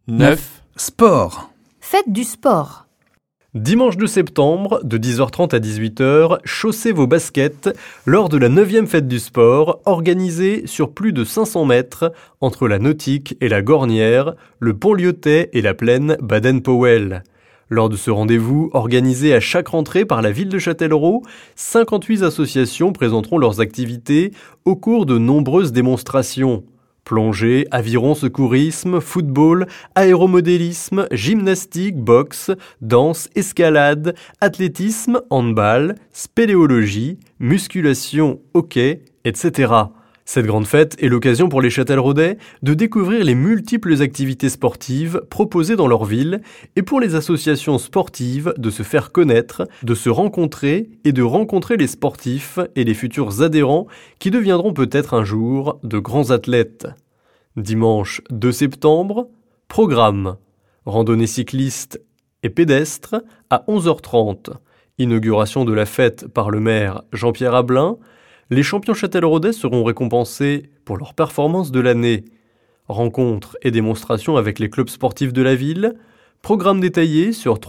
9. Sport. Faites du sport. Dimanche 2 septembre, de 10h30 à 18h, chaussez vos baskets lors de la 9e fête du sport, organisée sur plus de 500 mètres entre la Nautique et la Gornière, le pont Lyotais et la plaine Baden-Powell. Lors de ce rendez-vous, organisé à chaque rentrée par la ville de Châtellerault, 58 associations présenteront leurs activités au cours de nombreuses démonstrations. Plongée, aviron secourisme, football, aéromodélisme, gymnastique, boxe, danse, escalade, athlétisme, handball, spéléologie, musculation, hockey, etc. Cette grande fête est l'occasion pour les Châtelleraudais de découvrir les multiples activités sportives proposées dans leur ville et pour les associations sportives de se faire connaître, de se rencontrer et de rencontrer les sportifs et les futurs adhérents qui deviendront peut-être un jour de grands athlètes. Dimanche 2 septembre, programme. Randonnée cycliste et pédestre à 11h30. Inauguration de la fête par le maire Jean-Pierre Ablin. Les champions châtelleraudais seront récompensés pour leur performance de l'année. Rencontres et démonstrations avec les clubs sportifs de la ville. Programme détaillé sur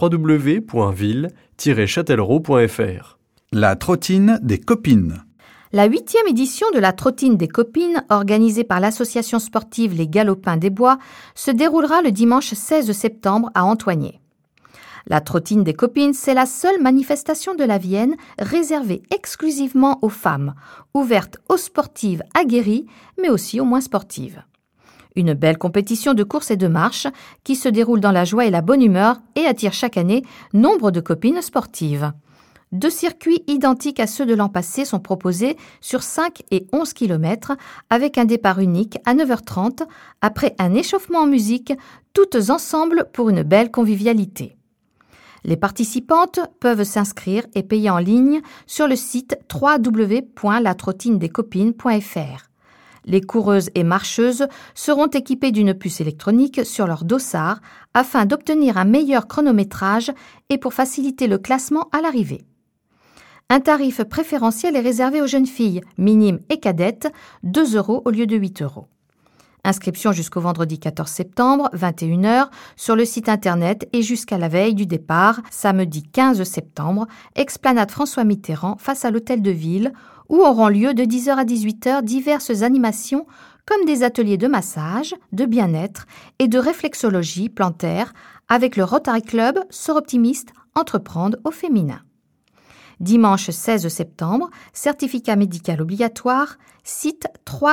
www.ville-châtellerault.fr. La trottine des copines. La 8e édition de la trottine des copines, organisée par l'association sportive Les Galopins des Bois, se déroulera le dimanche 16 septembre à Antoigné. La trottine des copines, c'est la seule manifestation de la Vienne réservée exclusivement aux femmes, ouverte aux sportives aguerries, mais aussi aux moins sportives. Une belle compétition de course et de marche qui se déroule dans la joie et la bonne humeur et attire chaque année nombre de copines sportives. 2 circuits identiques à ceux de l'an passé sont proposés sur 5 et 11 km avec un départ unique à 9h30 après un échauffement en musique, toutes ensemble pour une belle convivialité. Les participantes peuvent s'inscrire et payer en ligne sur le site www.latrottinedescopines.fr. Les coureuses et marcheuses seront équipées d'une puce électronique sur leur dossard afin d'obtenir un meilleur chronométrage et pour faciliter le classement à l'arrivée. Un tarif préférentiel est réservé aux jeunes filles, minimes et cadettes, 2 € au lieu de 8 €. Inscription jusqu'au vendredi 14 septembre, 21h, sur le site internet et jusqu'à la veille du départ, samedi 15 septembre, explanade François Mitterrand face à l'hôtel de ville, où auront lieu de 10h à 18h diverses animations comme des ateliers de massage, de bien-être et de réflexologie plantaire avec le Rotary Club Soroptimiste Entreprendre au féminin. Dimanche 16 septembre, certificat médical obligatoire, site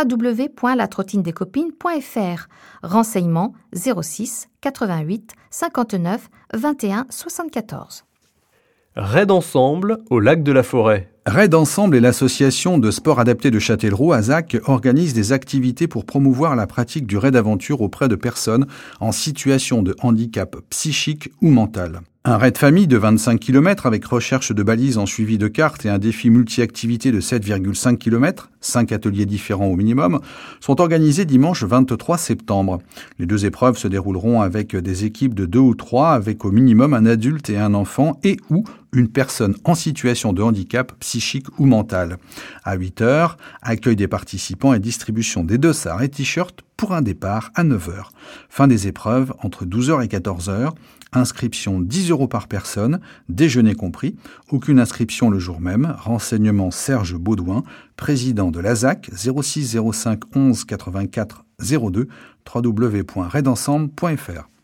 www.latrottinedescopines.fr. Renseignements 06 88 59 21 74. Raid ensemble au lac de la Forêt. Raid Ensemble et l'association de sport adapté de Châtellerault, ASAC, organisent des activités pour promouvoir la pratique du raid aventure auprès de personnes en situation de handicap psychique ou mental. Un raid famille de 25 km avec recherche de balises en suivi de carte et un défi multi-activité de 7,5 km, 5 ateliers différents au minimum, sont organisés dimanche 23 septembre. Les 2 épreuves se dérouleront avec des équipes de 2 ou 3 avec au minimum un adulte et un enfant et ou une personne en situation de handicap psychique ou mental. À 8h, accueil des participants et distribution des dossards et t-shirts pour un départ à 9h. Fin des épreuves entre 12h et 14h. Inscription 10 € par personne, déjeuner compris. Aucune inscription le jour même. Renseignement Serge Baudouin, président de l'ASAC, 06 05 11 84 02, www.raidensemble.fr.